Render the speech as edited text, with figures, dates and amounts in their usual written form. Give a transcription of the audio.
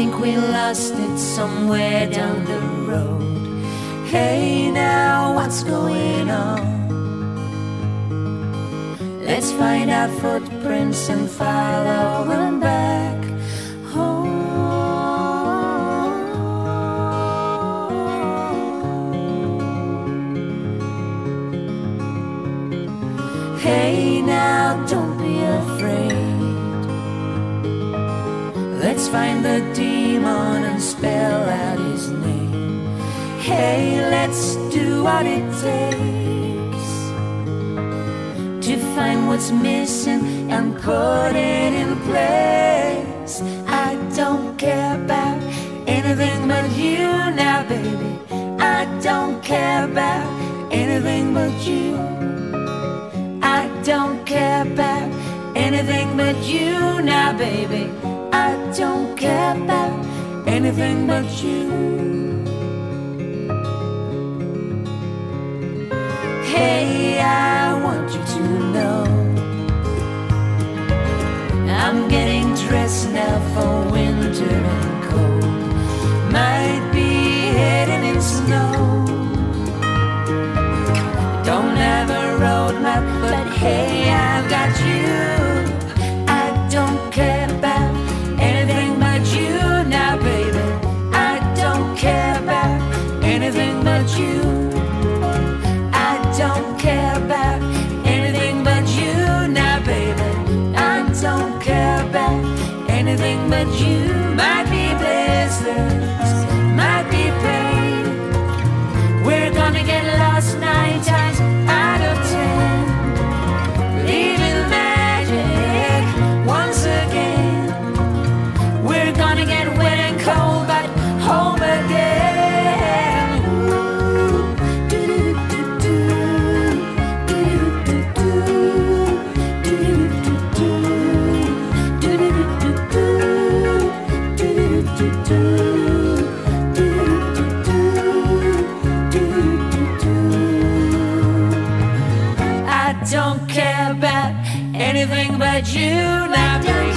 think we lost it somewhere down the road. Hey now, what's going on? Let's find our footprints and follow them back home. Hey now, don't be afraid. Let's find the demon and spell out his name. Hey, let's do what it takes to find what's missing and put it in place. I don't care about anything but you now, baby. I don't care about anything but you. I don't care about anything but you now, baby. I don't care about anything but you. Hey, I want you to know I'm getting dressed now for winter and cold. Might be heading in snow. Don't have a road map, but hey, I've got you. I don't care about anything but you now, baby. I don't care about anything but you. I don't care about anything but you now, baby. I don't care about anything but you. Might be blizzards, might be pain. We're gonna get lost 9 times out of 10. Leaving magic once again. We're gonna get wet and cold, but home again. Ooh, do-do-do-do, do-do-do-do, do-do-do-do, do-do-do-do, I don't care about anything but you now, baby.